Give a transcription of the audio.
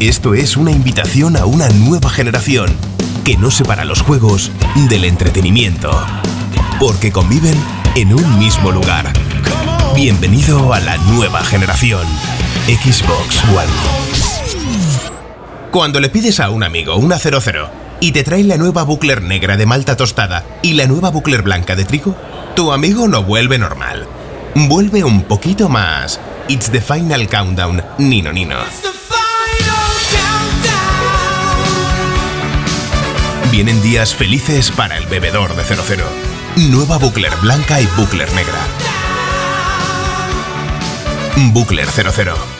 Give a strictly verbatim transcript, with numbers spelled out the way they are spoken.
Esto es una invitación a una nueva generación que no separa los juegos del entretenimiento, porque conviven en un mismo lugar. Bienvenido a la nueva generación Xbox One. Cuando le pides a un amigo una cero cero y te trae la nueva Buckler negra de malta tostada y la nueva Buckler blanca de trigo, tu amigo no vuelve normal. Vuelve un poquito más. It's the final countdown, Nino Nino. Vienen días felices para el bebedor de cero cero. Nueva Buckler blanca y Buckler negra. Buckler cero cero.